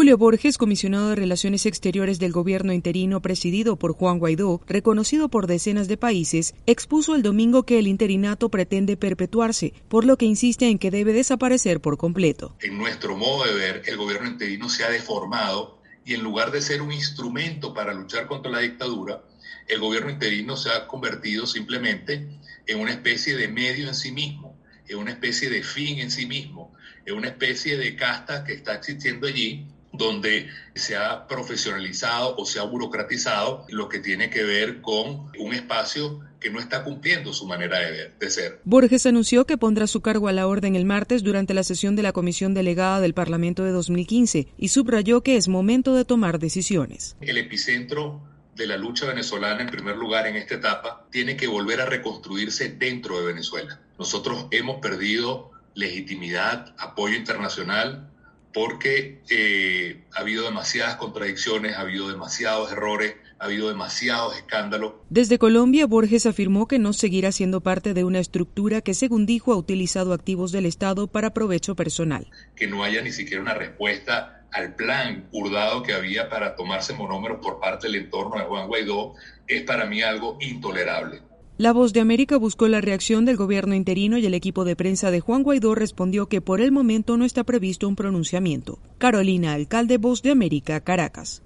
Julio Borges, comisionado de Relaciones Exteriores del gobierno interino presidido por Juan Guaidó, reconocido por decenas de países, expuso el domingo que el interinato pretende perpetuarse, por lo que insiste en que debe desaparecer por completo. En nuestro modo de ver, el gobierno interino se ha deformado y en lugar de ser un instrumento para luchar contra la dictadura, el gobierno interino se ha convertido simplemente en una especie de medio en sí mismo, en una especie de fin en sí mismo, en una especie de casta que está existiendo allí, donde se ha profesionalizado o se ha burocratizado lo que tiene que ver con un espacio que no está cumpliendo su manera de ser. Borges anunció que pondrá su cargo a la orden el martes durante la sesión de la Comisión Delegada del Parlamento de 2015 y subrayó que es momento de tomar decisiones. El epicentro de la lucha venezolana, en primer lugar, en esta etapa, tiene que volver a reconstruirse dentro de Venezuela. Nosotros hemos perdido legitimidad, apoyo internacional, porque ha habido demasiadas contradicciones, ha habido demasiados errores, ha habido demasiados escándalos. Desde Colombia, Borges afirmó que no seguirá siendo parte de una estructura que, según dijo, ha utilizado activos del Estado para provecho personal. Que no haya ni siquiera una respuesta al plan hurdado que había para tomarse monómeros por parte del entorno de Juan Guaidó es para mí algo intolerable. La Voz de América buscó la reacción del gobierno interino y el equipo de prensa de Juan Guaidó respondió que por el momento no está previsto un pronunciamiento. Carolina Alcalde, Voz de América, Caracas.